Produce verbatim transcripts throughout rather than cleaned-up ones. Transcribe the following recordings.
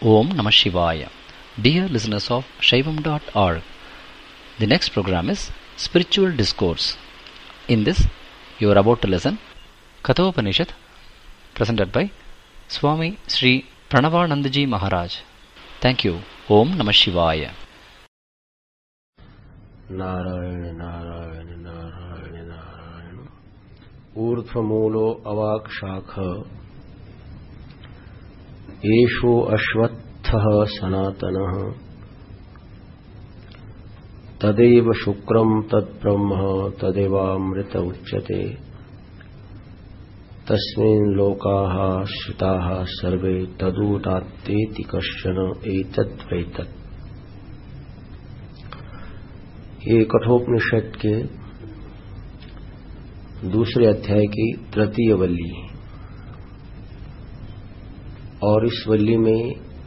Om Namah Shivaya. Dear listeners of Shaivam dot org, the next program is Spiritual Discourse. In this, you are about to listen Kathopanishad, presented by Swami Sri Pranavanandaji Maharaj. Thank you. Om Namah Shivaya. Narayan Narayan Narayan Narayan ऊर्ध्वमूलो अवाक्शाख एषो अश्वत्थः सनातनः तदेव शुक्रं तद्ब्रह्म तदेवामृत उच्यते तस्मिन् लोकाः श्रिताः सर्वे तदुदात्तेति कश्चन एतद्वैतत्। ये कठोपनिषद के दूसरे अध्याय की तृतीय वल्ली है और इस वल्ली में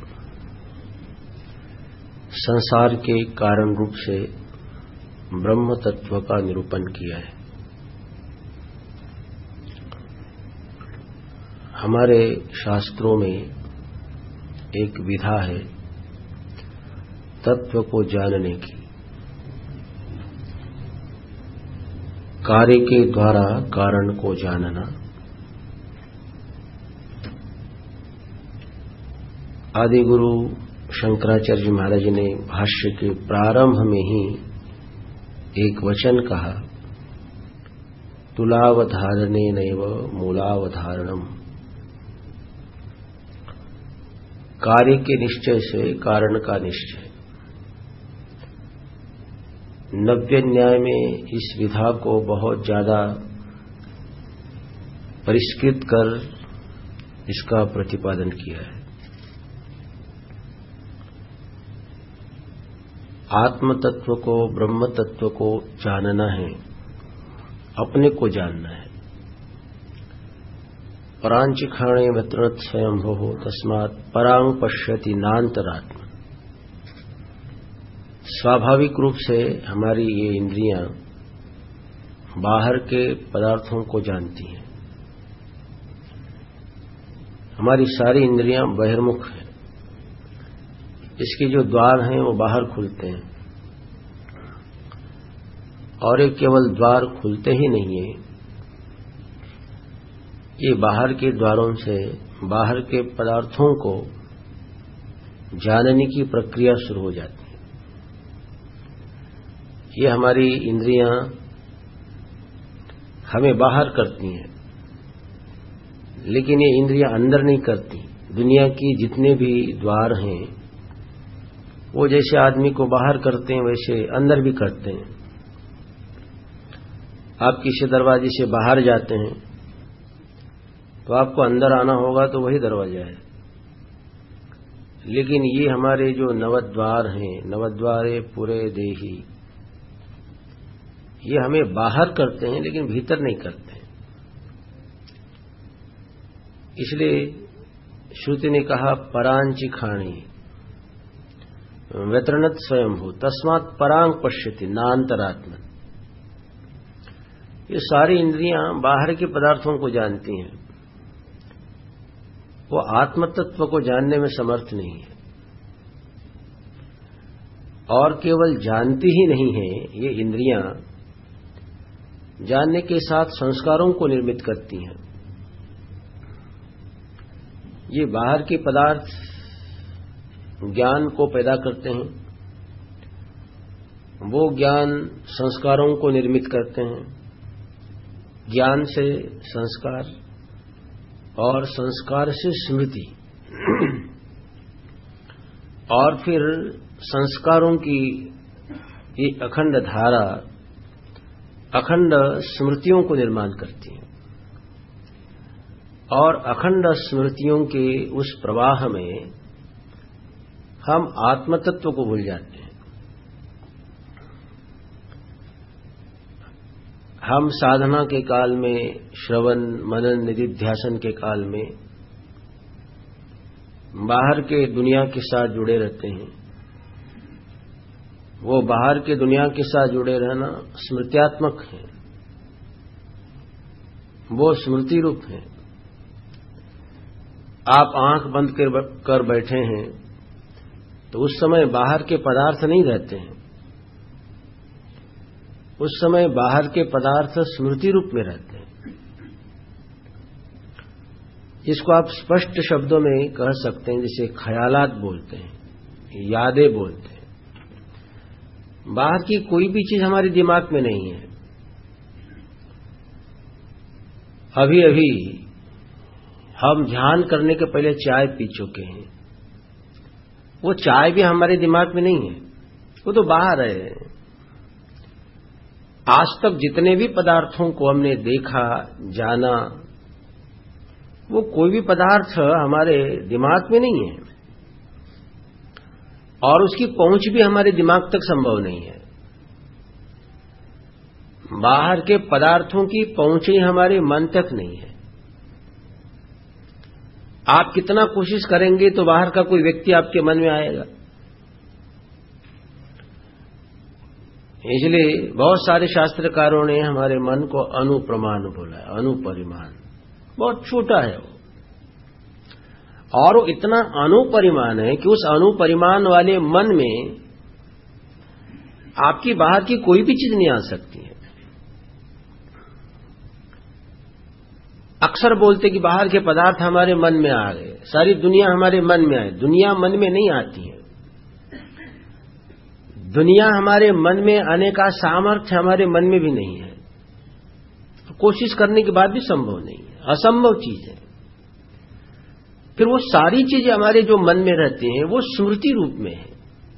संसार के कारण रूप से ब्रह्म तत्व का निरूपण किया है। हमारे शास्त्रों में एक विधा है तत्व को जानने की। कार्य के द्वारा कारण को जानना। आदि गुरु शंकराचार्य महाराज ने भाष्य के प्रारंभ में ही एक वचन कहा, तुलावधारणेनैव मूलावधारणम। कार्य के निश्चय से कारण का निश्चय। नव्य न्याय में इस विधा को बहुत ज्यादा परिष्कृत कर इसका प्रतिपादन किया है। आत्म तत्व को, ब्रह्म तत्व को जानना है, अपने को जानना है। परांचिखाणे वत्रत स्वयंभो तस्मात् परांग पश्यति नान्तरात्मा। स्वाभाविक रूप से हमारी ये इंद्रियां बाहर के पदार्थों को जानती हैं। हमारी सारी इंद्रियां बहिर्मुख हैं। इसके जो द्वार हैं वो बाहर खुलते हैं और ये केवल द्वार खुलते ही नहीं है, ये बाहर के द्वारों से बाहर के पदार्थों को जानने की प्रक्रिया शुरू हो जाती है। ये हमारी इंद्रियां हमें बाहर करती हैं, लेकिन ये इंद्रियां अंदर नहीं करती। दुनिया की जितने भी द्वार हैं वो जैसे आदमी को बाहर करते हैं वैसे अंदर भी करते हैं। आप किसी दरवाजे से बाहर जाते हैं तो आपको अंदर आना होगा तो वही दरवाजा है, लेकिन ये हमारे जो नवद्वार हैं, नवद्वारे पूरे देही, ये हमें बाहर करते हैं लेकिन भीतर नहीं करते हैं। इसलिए श्रुति ने कहा परांचिखाणी व्यतरणत स्वयंभू तस्मात् परांग पश्यति नान्तरात्मन। ये सारी इंद्रियां बाहर के पदार्थों को जानती हैं, वो आत्म तत्व को जानने में समर्थ नहीं है। और केवल जानती ही नहीं है, ये इंद्रियां जानने के साथ संस्कारों को निर्मित करती हैं। ये बाहर के पदार्थ ज्ञान को पैदा करते हैं, वो ज्ञान संस्कारों को निर्मित करते हैं। ज्ञान से संस्कार और संस्कार से स्मृति और फिर संस्कारों की ये अखंड धारा अखंड स्मृतियों को निर्माण करती है और अखंड स्मृतियों के उस प्रवाह में हम आत्मतत्व को भूल जाते हैं। हम साधना के काल में, श्रवण मनन निधिध्यासन के काल में बाहर के दुनिया के साथ जुड़े रहते हैं। वो बाहर के दुनिया के साथ जुड़े रहना स्मृत्यात्मक है, वो स्मृति रूप है। आप आंख बंद कर बैठे हैं तो उस समय बाहर के पदार्थ नहीं रहते हैं, उस समय बाहर के पदार्थ स्मृति रूप में रहते हैं, जिसको आप स्पष्ट शब्दों में कह सकते हैं, जिसे ख्यालात बोलते हैं, यादें बोलते हैं। बाहर की कोई भी चीज हमारे दिमाग में नहीं है। अभी अभी हम ध्यान करने के पहले चाय पी चुके हैं, वो चाय भी हमारे दिमाग में नहीं है, वो तो बाहर है। आज तक जितने भी पदार्थों को हमने देखा, जाना, वो कोई भी पदार्थ हमारे दिमाग में नहीं है और उसकी पहुंच भी हमारे दिमाग तक संभव नहीं है। बाहर के पदार्थों की पहुंच ही हमारे मन तक नहीं है। आप कितना कोशिश करेंगे तो बाहर का कोई व्यक्ति आपके मन में आएगा। इसलिए बहुत सारे शास्त्रकारों ने हमारे मन को अनुप्रमाण बोला है, अनुपरिमाण। बहुत छोटा है वो, और वो इतना अनुपरिमाण है कि उस अनुपरिमाण वाले मन में आपकी बाहर की कोई भी चीज नहीं आ सकती है। अक्सर बोलते कि बाहर के पदार्थ हमारे मन में आ गए, सारी दुनिया हमारे मन में आए। दुनिया मन में नहीं आती है। दुनिया हमारे मन में आने का सामर्थ्य हमारे मन में भी नहीं है, कोशिश करने के बाद भी संभव नहीं है, असंभव चीज है। फिर वो सारी चीजें हमारे जो मन में रहती हैं वो स्मृति रूप में है,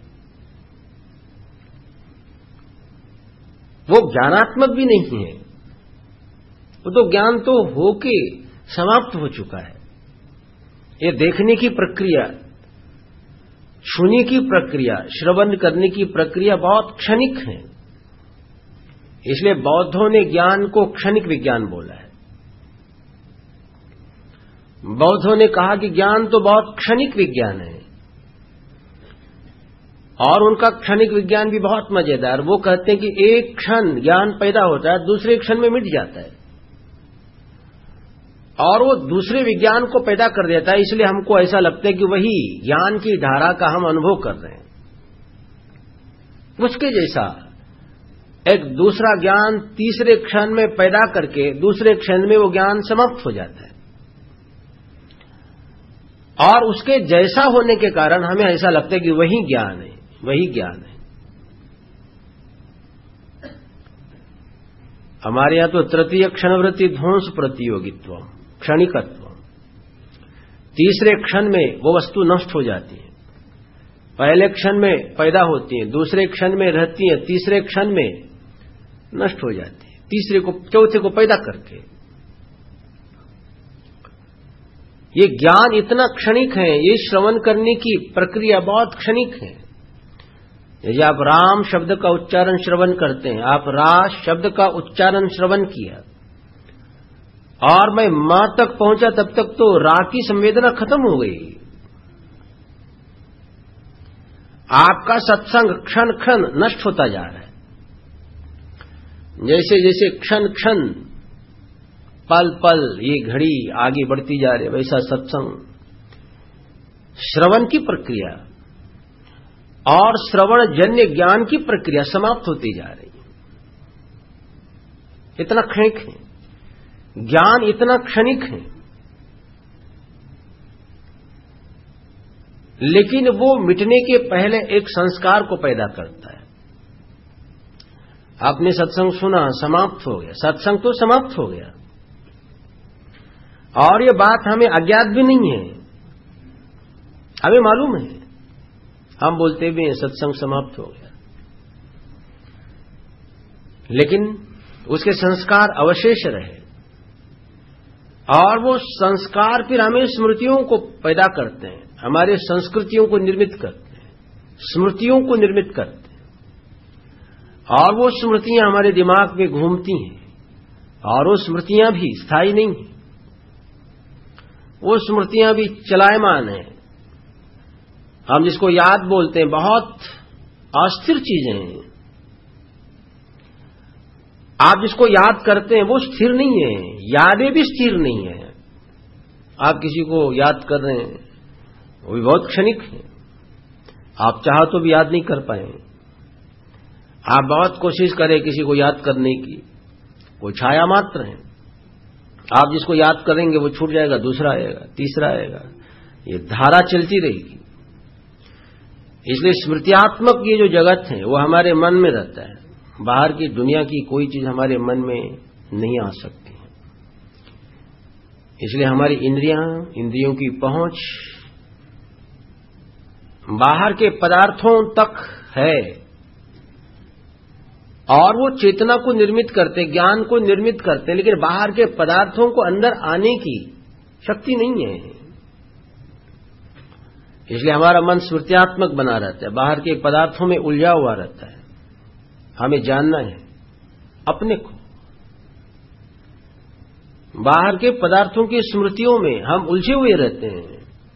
वो ज्ञानात्मक भी नहीं है। वो तो ज्ञान तो होके समाप्त हो चुका है। ये देखने की प्रक्रिया, छूने की प्रक्रिया, श्रवण करने की प्रक्रिया बहुत क्षणिक है। इसलिए बौद्धों ने ज्ञान को क्षणिक विज्ञान बोला है। बौद्धों ने कहा कि ज्ञान तो बहुत क्षणिक विज्ञान है, और उनका क्षणिक विज्ञान भी बहुत मजेदार। वो कहते हैं कि एक क्षण ज्ञान पैदा होता है, दूसरे क्षण में मिट जाता है, और वो दूसरे विज्ञान को पैदा कर देता है। इसलिए हमको ऐसा लगता है कि वही ज्ञान की धारा का हम अनुभव कर रहे हैं। उसके जैसा एक दूसरा ज्ञान तीसरे क्षण में पैदा करके दूसरे क्षण में वो ज्ञान समाप्त हो जाता है, और उसके जैसा होने के कारण हमें ऐसा लगता है कि वही ज्ञान है, वही ज्ञान है। हमारे यहां तो तृतीय क्षणवृत्ति ध्वंस प्रतियोगित्व, क्षणिकत्व। तीसरे क्षण में वो वस्तु नष्ट हो जाती है, पहले क्षण में पैदा होती है, दूसरे क्षण में रहती है, तीसरे क्षण में नष्ट हो जाती है, तीसरे को चौथे को पैदा करके। ये ज्ञान इतना क्षणिक है, ये श्रवण करने की प्रक्रिया बहुत क्षणिक है। यदि आप राम शब्द का उच्चारण श्रवण करते हैं, आप रा शब्द का उच्चारण श्रवण किया और मैं मां तक पहुंचा, तब तक तो रा की संवेदना खत्म हो गई। आपका सत्संग क्षण क्षण नष्ट होता जा रहा है। जैसे जैसे क्षण क्षण, पल पल ये घड़ी आगे बढ़ती जा रही है, वैसा सत्संग, श्रवण की प्रक्रिया और श्रवण जन्य ज्ञान की प्रक्रिया समाप्त होती जा रही है। इतना क्षणिक है ज्ञान, इतना क्षणिक है, लेकिन वो मिटने के पहले एक संस्कार को पैदा करता है। आपने सत्संग सुना, समाप्त हो गया, सत्संग तो समाप्त हो गया, और ये बात हमें अज्ञात भी नहीं है, हमें मालूम है। हम बोलते भी हैं सत्संग समाप्त हो गया, लेकिन उसके संस्कार अवशेष रहे, और वो संस्कार फिर हमें स्मृतियों को पैदा करते हैं, हमारे संस्कृतियों को निर्मित करते हैं, स्मृतियों को निर्मित करते हैं, और वो स्मृतियां हमारे दिमाग में घूमती हैं, और वो स्मृतियां भी स्थायी नहीं हैं, वो स्मृतियां भी चलायमान हैं। हम जिसको याद बोलते हैं, बहुत अस्थिर चीजें हैं। आप जिसको याद करते हैं वो स्थिर नहीं है, यादें भी स्थिर नहीं है। आप किसी को याद कर रहे हैं, वो भी बहुत क्षणिक है। आप चाहो तो भी याद नहीं कर पाए। आप बहुत कोशिश करें किसी को याद करने की, वो छाया मात्र है। आप जिसको याद करेंगे वो छूट जाएगा, दूसरा आएगा, तीसरा आएगा, ये धारा चलती रहेगी। इसलिए स्मृत्यात्मक ये जो जगत है वो हमारे मन में रहता है। बाहर की दुनिया की कोई चीज हमारे मन में नहीं आ सकती है। इसलिए हमारी इंद्रियां, इंद्रियों की पहुंच बाहर के पदार्थों तक है और वो चेतना को निर्मित करते, ज्ञान को निर्मित करते, लेकिन बाहर के पदार्थों को अंदर आने की शक्ति नहीं है। इसलिए हमारा मन स्मृत्यात्मक बना रहता है, बाहर के पदार्थों में उलझा हुआ रहता है। हमें जानना है अपने को। बाहर के पदार्थों की स्मृतियों में हम उलझे हुए रहते हैं।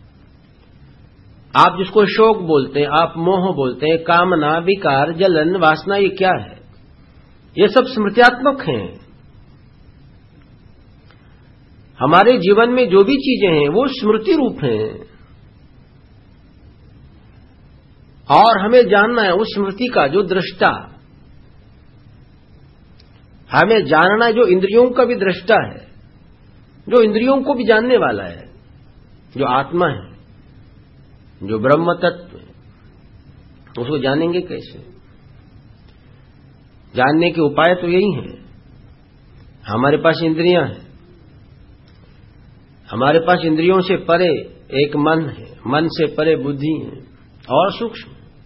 आप जिसको शोक बोलते हैं, आप मोह बोलते हैं, कामना, विकार, जलन, वासना, ये क्या है? ये सब स्मृत्यात्मक हैं। हमारे जीवन में जो भी चीजें हैं वो स्मृति रूप हैं और हमें जानना है उस स्मृति का जो दृष्टा, हमें जानना है जो इंद्रियों का भी दृष्टा है, जो इंद्रियों को भी जानने वाला है, जो आत्मा है, जो ब्रह्म तत्व है। उसको जानेंगे कैसे? जानने के उपाय तो यही हैं। हमारे पास इंद्रियां हैं, हमारे पास इंद्रियों से परे एक मन है, मन से परे बुद्धि है और सूक्ष्म।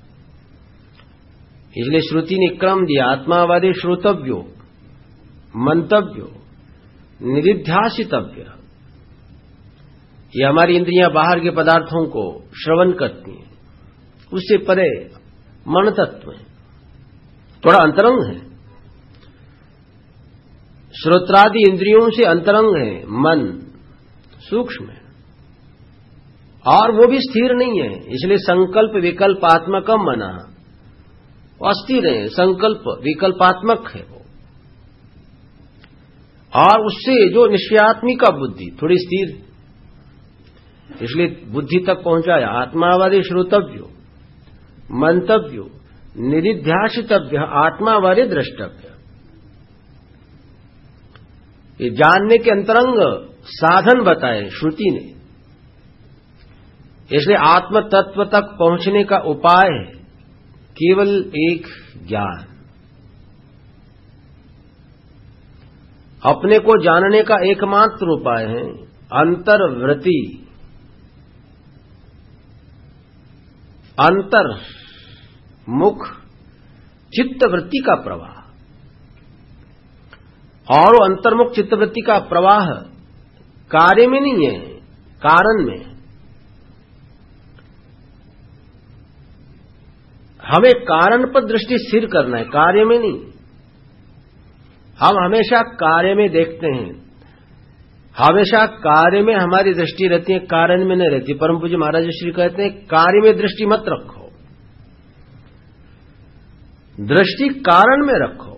इसलिए श्रुति ने क्रम दिया, आत्मावादे श्रोतव्यो, मंतव्यो, निरिध्यासितव्य। ये हमारी इंद्रियां बाहर के पदार्थों को श्रवण करती हैं, उससे परे मन तत्व है, थोड़ा अंतरंग है। श्रोत्रादि इंद्रियों से अंतरंग है मन, सूक्ष्म है और वो भी स्थिर नहीं है। इसलिए संकल्प विकल्पात्मकम मना, अस्थिर है, संकल्प विकल्पात्मक है वो। और उससे जो निश्चयात्मिका बुद्धि थोड़ी स्थिर, इसलिए बुद्धि तक पहुंचाया। आत्मावादे श्रोतव्यो, मंतव्यो, निरिध्यासितव्य, आत्मावादे द्रष्टव्य। ये जानने के अंतरंग साधन बताए श्रुति ने। इसलिए आत्म तत्व तक पहुंचने का उपाय है केवल एक ज्ञान। अपने को जानने का एकमात्र उपाय है अंतर्वृत्ति, अंतर मुख चित्तवृत्ति का प्रवाह। और वो अंतर्मुख चित्तवृत्ति का प्रवाह कार्य में नहीं है, कारण में। हमें कारण पर दृष्टि स्थिर करना है, कार्य में नहीं। हम हमेशा कार्य में देखते हैं, हमेशा कार्य में हमारी दृष्टि रहती है, कारण में नहीं रहती। परम पूज्य महाराज श्री कहते हैं कार्य में दृष्टि मत रखो, दृष्टि कारण में रखो।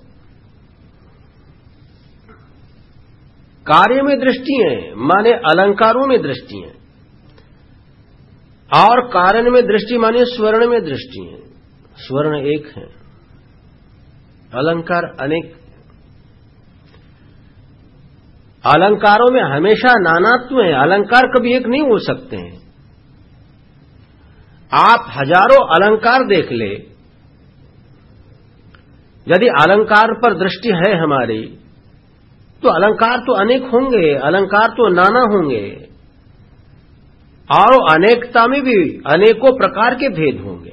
कार्य में दृष्टि है माने अलंकारों में दृष्टि है, और कारण में दृष्टि माने स्वर्ण में दृष्टि है। स्वर्ण एक है, अलंकार अनेक। अलंकारों में हमेशा नानात्व है, अलंकार कभी एक नहीं हो सकते हैं। आप हजारों अलंकार देख ले, यदि अलंकार पर दृष्टि है हमारी, तो अलंकार तो अनेक होंगे, अलंकार तो नाना होंगे, और अनेकता में भी अनेकों प्रकार के भेद होंगे।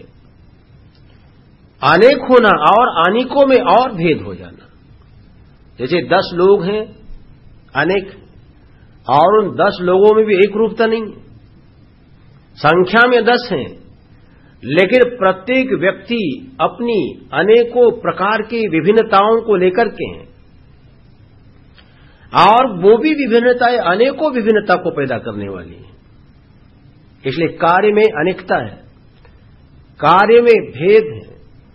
अनेक होना और अनेकों में और भेद हो जाना। जैसे दस लोग हैं, अनेक, और उन दस लोगों में भी एक रूपता नहीं। संख्या में दस हैं, लेकिन प्रत्येक व्यक्ति अपनी अनेकों प्रकार की विभिन्नताओं को लेकर के हैं, और वो भी विभिन्नताएं अनेकों विभिन्नता को पैदा करने वाली है। इसलिए कार्य में अनेकता है, कार्य में भेद है,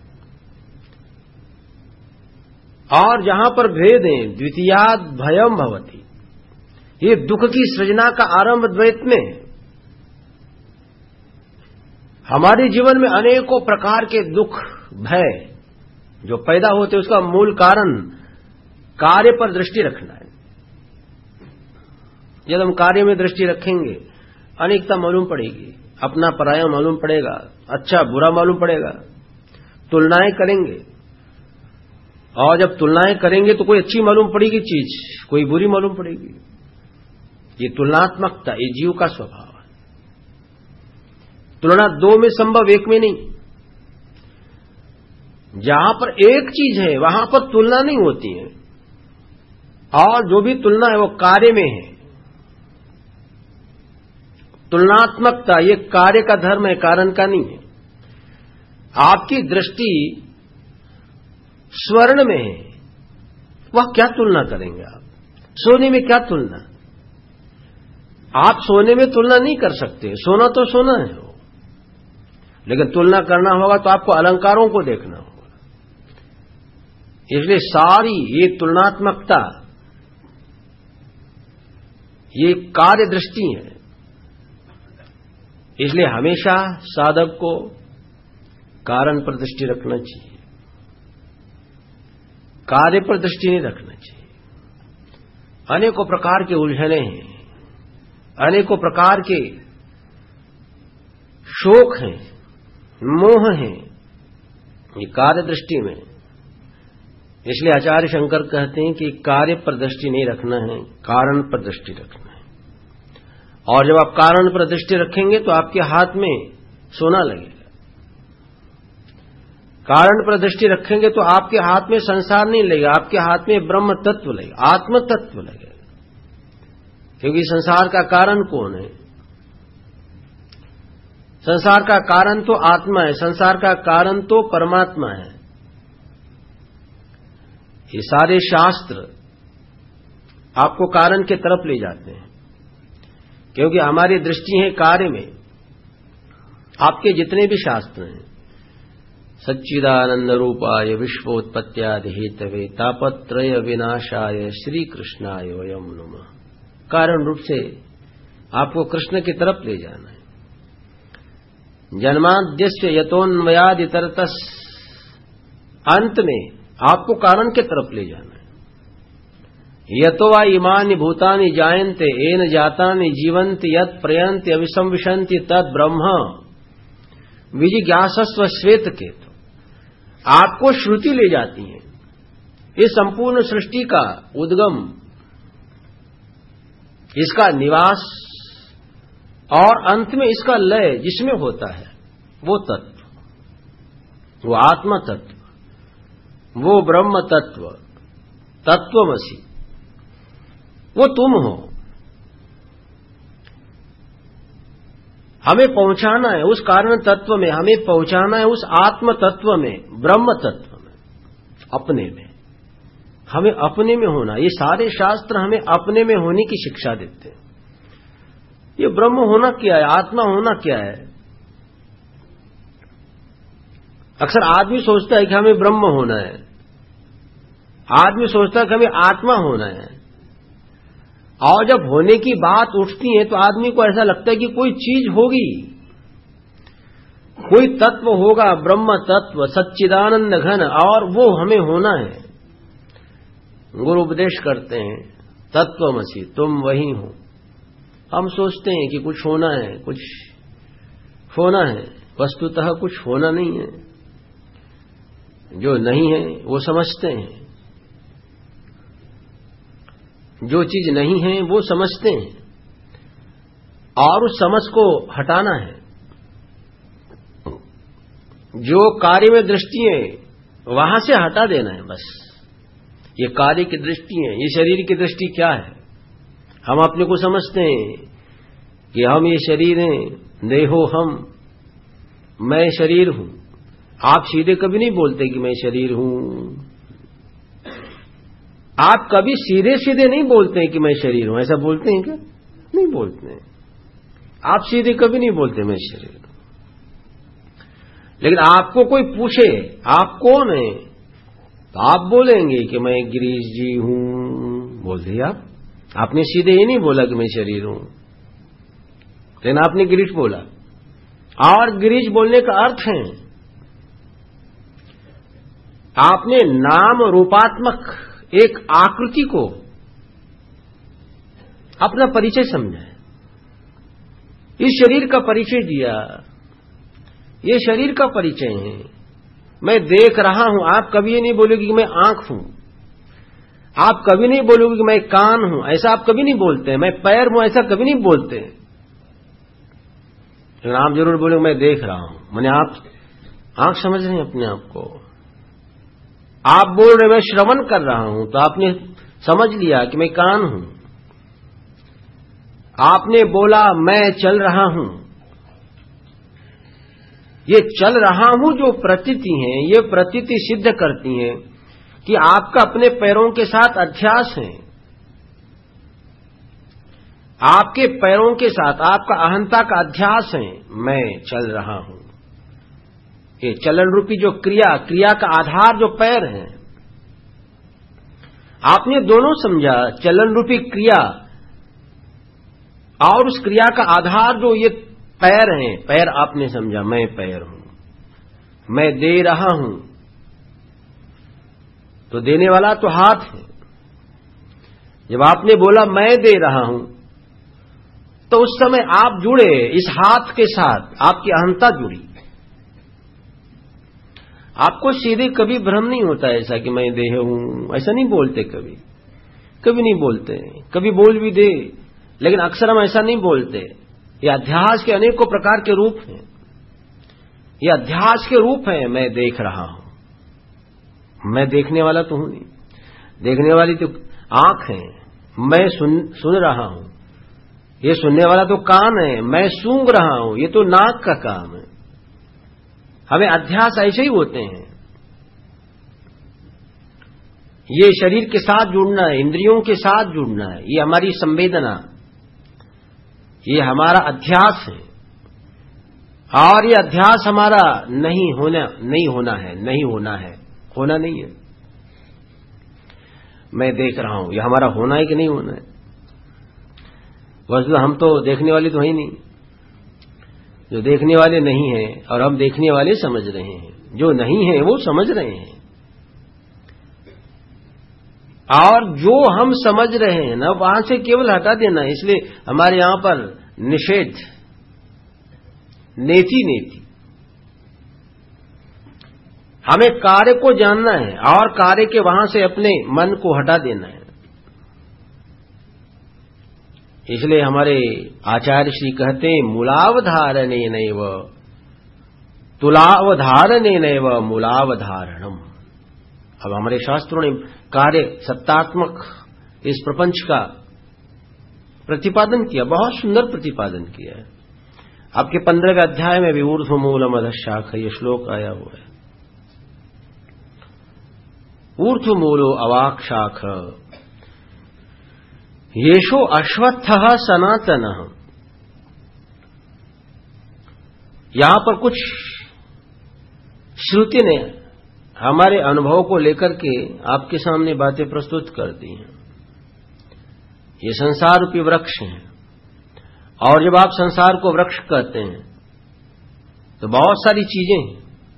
और जहां पर भेद है द्वितीयाद भयम भवति। ये दुख की सृजना का आरंभ द्वैत में है। हमारे जीवन में अनेकों प्रकार के दुख भय जो पैदा होते हैं, उसका मूल कारण कार्य पर दृष्टि रखना है। जब हम कार्य में दृष्टि रखेंगे, अनेकता मालूम पड़ेगी, अपना पराया मालूम पड़ेगा, अच्छा बुरा मालूम पड़ेगा, तुलनाएं करेंगे, और जब तुलनाएं करेंगे तो कोई अच्छी मालूम पड़ेगी चीज, कोई बुरी मालूम पड़ेगी। ये तुलनात्मकता, ये जीव का स्वभाव है। तुलना दो में संभव, एक में नहीं। जहां पर एक चीज है वहां पर तुलना नहीं होती है, और जो भी तुलना है वो कार्य में है। तुलनात्मकता ये कार्य का धर्म है, कारण का नहीं है। आपकी दृष्टि स्वर्ण में है, वह क्या तुलना करेंगे आप? सोने में क्या तुलना? आप सोने में तुलना नहीं कर सकते, सोना तो सोना है वो, लेकिन तुलना करना होगा तो आपको अलंकारों को देखना होगा। इसलिए सारी ये तुलनात्मकता, ये कार्य दृष्टि है। इसलिए हमेशा साधक को कारण पर दृष्टि रखना चाहिए, कार्य पर दृष्टि नहीं रखना चाहिए। अनेकों प्रकार के उलझने हैं, अनेकों प्रकार के शोक हैं, मोह हैं ये कार्य दृष्टि में। इसलिए आचार्य शंकर कहते हैं कि कार्य पर दृष्टि नहीं रखना है, कारण पर दृष्टि रखना है। और जब आप कारण पर दृष्टि रखेंगे तो आपके हाथ में सोना लगेगा, कारण पर दृष्टि रखेंगे तो आपके हाथ में संसार नहीं लगेगा, आपके हाथ में ब्रह्म तत्व लगेगा, आत्म तत्व लगेगा। क्योंकि संसार का कारण कौन है? संसार का कारण तो आत्मा है, संसार का कारण तो परमात्मा है। ये सारे शास्त्र आपको कारण के तरफ ले जाते हैं, क्योंकि हमारी दृष्टि है कार्य में। आपके जितने भी शास्त्र हैं, सच्चिदानंद रूपाय विश्वोत्पत्त्यादि हेतवे तापत्रय विनाशाय श्री कृष्णाय वयम नमः, कारण रूप से आपको कृष्ण की तरफ ले जाना है। जन्माद्यस्य यतोन्वयादितरतस्, अंत में आपको कारण के तरफ ले जाना है। यतो वा इमानि भूतानि जायन्ते येन जातानि जीवन्ति यत् प्रयन्ति अविसंविशन्ति तत् ब्रह्म विजिज्ञासस्व श्वेत केतु। आपको श्रुति ले जाती है, इस संपूर्ण सृष्टि का उद्गम, इसका निवास और अंत में इसका लय जिसमें होता है, वो तत्व, वो आत्मा तत्व, वो ब्रह्म तत्व, तत्वमसि, वो तुम हो। हमें पहुंचाना है उस कारण तत्व में, हमें पहुंचाना है उस आत्म तत्व में, ब्रह्म तत्व में, अपने में। हमें अपने में होना, ये सारे शास्त्र हमें अपने में होने की शिक्षा देते हैं। ये ब्रह्म होना क्या है, आत्मा होना क्या है? अक्सर आदमी सोचता है कि हमें ब्रह्म होना है, आदमी सोचता है कि हमें आत्मा होना है, और जब होने की बात उठती है तो आदमी को ऐसा लगता है कि कोई चीज होगी, कोई तत्व होगा, ब्रह्म तत्व, सच्चिदानंद घन, और वो हमें होना है। गुरु उपदेश करते हैं तत्वमसि, तुम वही हो। हम सोचते हैं कि कुछ होना है, कुछ होना है, वस्तुतः कुछ होना नहीं है। जो नहीं है वो समझते हैं, जो चीज नहीं है वो समझते हैं, और उस समझ को हटाना है। जो कार्य में दृष्टि है वहां से हटा देना है बस। ये कार्य की दृष्टि है, ये शरीर की दृष्टि क्या है? हम अपने को समझते हैं कि हम ये शरीर हैं, देहो हम, मैं शरीर हूं। आप सीधे कभी नहीं बोलते कि मैं शरीर हूं, आप कभी सीधे सीधे नहीं बोलते हैं कि मैं शरीर हूं। ऐसा बोलते हैं क्या? नहीं बोलते हैं। आप सीधे कभी नहीं बोलते मैं शरीर हूं। लेकिन आपको कोई पूछे आप कौन है, तो आप बोलेंगे कि मैं गिरीश जी हूं, बोल दिए आप। आपने सीधे ये नहीं बोला कि मैं शरीर हूं, लेकिन आपने गिरीश बोला, और गिरीश बोलने का अर्थ है आपने नाम रूपात्मक एक आकृति को अपना परिचय समझा, इस शरीर का परिचय दिया, ये शरीर का परिचय है। मैं देख रहा हूं, आप कभी ये नहीं बोलोगे कि मैं आंख हूं, आप कभी नहीं बोलोगे कि मैं कान हूं, ऐसा आप कभी नहीं बोलते। मैं पैर हूं, ऐसा कभी नहीं बोलते। लेकिन आप जरूर बोलोगे मैं देख रहा हूं, मैंने आप आंख समझ रहे हैं अपने आप को। आप बोल रहे मैं श्रवण कर रहा हूं, तो आपने समझ लिया कि मैं कान हूं। आपने बोला मैं चल रहा हूं, ये चल रहा हूं जो प्रतीति है, ये प्रतीति सिद्ध करती है कि आपका अपने पैरों के साथ अध्यास है। आपके पैरों के साथ आपका अहंता का अध्यास है। मैं चल रहा हूं, ये चलन रूपी जो क्रिया, क्रिया का आधार जो पैर है, आपने दोनों समझा, चलन रूपी क्रिया और उस क्रिया का आधार जो ये पैर हैं, पैर आपने समझा मैं पैर हूं, मैं दे रहा हूं, तो देने वाला तो हाथ है। जब आपने बोला मैं दे रहा हूं, तो उस समय आप जुड़े इस हाथ के साथ, आपकी अहंता जुड़ी। आपको सीधे कभी भ्रम नहीं होता ऐसा कि मैं देह हूं, ऐसा नहीं बोलते, कभी कभी नहीं बोलते, कभी बोल भी दे, लेकिन अक्सर हम ऐसा नहीं बोलते। ये अध्यास के अनेकों प्रकार के रूप हैं, ये अध्यास के रूप हैं। मैं देख रहा हूं, मैं देखने वाला तो हूं नहीं, देखने वाली तो आंख है। मैं सुन सुन रहा हूं, ये सुनने वाला तो कान है। मैं सूंघ रहा हूं, ये तो नाक का काम है। हमें अध्यास ऐसे ही होते हैं। ये शरीर के साथ जुड़ना है, इंद्रियों के साथ जुड़ना है, ये हमारी संवेदना, ये हमारा अध्यास है। और ये अध्यास हमारा नहीं होना, नहीं होना है, नहीं होना है, होना नहीं है। मैं देख रहा हूं, ये हमारा होना है कि नहीं होना है। वैसे हम तो देखने वाले तो है ही नहीं, जो देखने वाले नहीं हैं और हम देखने वाले समझ रहे हैं, जो नहीं है वो समझ रहे हैं। और जो हम समझ रहे हैं ना, वहां से केवल हटा देना। इसलिए हमारे यहां पर निषेध, नेति नेति, हमें कार्य को जानना है और कार्य के वहां से अपने मन को हटा देना है। इसलिए हमारे आचार्य श्री कहते हैं मूलावधारणे नैव तुलावधारणे नैव मूलावधारणम। अब हमारे शास्त्रों ने कार्य सत्तात्मक इस प्रपंच का प्रतिपादन किया, बहुत सुंदर प्रतिपादन किया है। आपके पंद्रहवें अध्याय में भी ऊर्ध्व मूलम अधः शाखा ये श्लोक आया हुआ है। ऊर्ध्व मूलो अवाक् शाख येषो अश्वत्थः सनातनः। यहां पर कुछ श्रुति ने हमारे अनुभव को लेकर के आपके सामने बातें प्रस्तुत कर दी हैं। ये संसार रूपी वृक्ष हैं, और जब आप संसार को वृक्ष कहते हैं तो बहुत सारी चीजें हैं।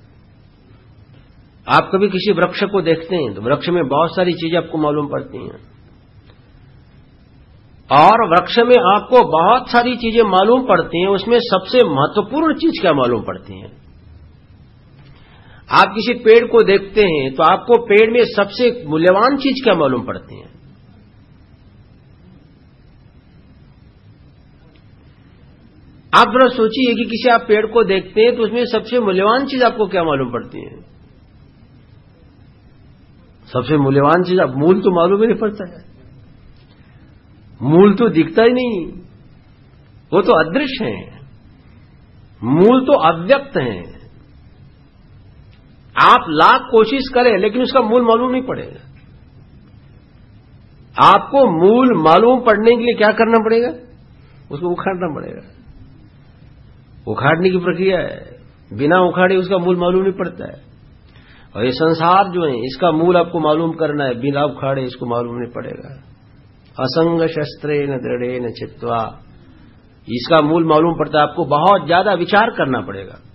आप कभी किसी वृक्ष को देखते हैं तो वृक्ष में बहुत सारी चीजें आपको मालूम पड़ती हैं, और वृक्ष में आपको बहुत सारी चीजें मालूम पड़ती हैं। उसमें सबसे महत्वपूर्ण चीज क्या मालूम पड़ती है? आप किसी पेड़ को देखते हैं तो आपको पेड़ में सबसे मूल्यवान चीज क्या मालूम पड़ती है? आप जरा सोचिए कि किसी आप पेड़ को देखते हैं तो उसमें सबसे मूल्यवान चीज आपको क्या मालूम पड़ती है? सबसे मूल्यवान चीज, अब मूल तो मालूम ही नहीं पड़ता है, मूल तो दिखता ही नहीं, वो तो अदृश्य है, मूल तो अव्यक्त है। आप लाख कोशिश करें लेकिन उसका मूल मालूम नहीं पड़ेगा। आपको मूल मालूम पड़ने के लिए क्या करना पड़ेगा? उसको उखाड़ना पड़ेगा। उखाड़ने की प्रक्रिया है, बिना उखाड़े उसका मूल मालूम नहीं पड़ता है। और ये संसार जो है इसका मूल आपको मालूम करना है, बिना उखाड़े इसको मालूम नहीं पड़ेगा। असंग शस्त्रेण दृढ़ेन चित्वा इसका मूल मालूम पड़ता है आपको बहुत ज्यादा विचार करना पड़ेगा।